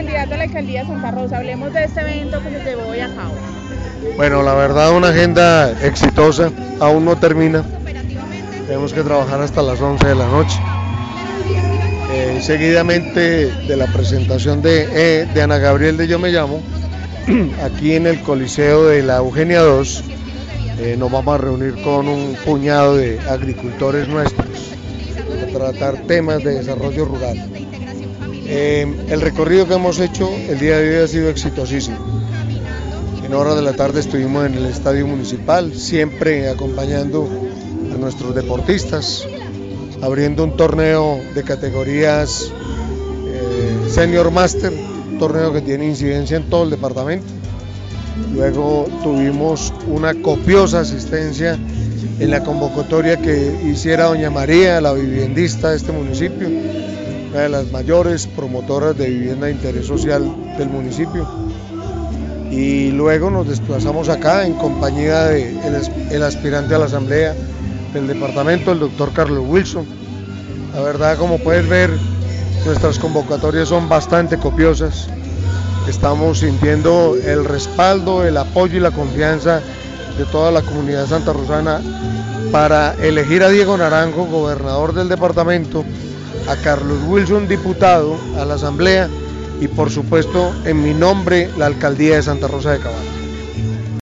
candidato a la alcaldía de Santa Rosa. Hablemos de este evento que se llevó hoy a cabo. Bueno, la verdad una agenda exitosa, aún no termina. Tenemos que trabajar hasta las 11 de la noche. Seguidamente de la presentación de Ana Gabriel de Yo Me Llamo, aquí en el Coliseo de la Eugenia 2, nos vamos a reunir con un puñado de agricultores nuestros a tratar temas de desarrollo rural. El recorrido que hemos hecho el día de hoy ha sido exitosísimo. En horas de la tarde estuvimos en el estadio municipal, siempre acompañando a nuestros deportistas, abriendo un torneo de categorías Senior Master, un torneo que tiene incidencia en todo el departamento. Luego tuvimos una copiosa asistencia en la convocatoria que hiciera doña María, la viviendista de este municipio, una de las mayores promotoras de vivienda de interés social del municipio. Y luego nos desplazamos acá en compañía del aspirante a la asamblea del departamento, el doctor Carlos Wilson. La verdad, como puedes ver, nuestras convocatorias son bastante copiosas. Estamos sintiendo el respaldo, el apoyo y la confianza de toda la comunidad santarrosana para elegir a Diego Naranjo, gobernador del departamento, a Carlos Wilson, diputado a la asamblea, y por supuesto en mi nombre la alcaldía de Santa Rosa de Cabal.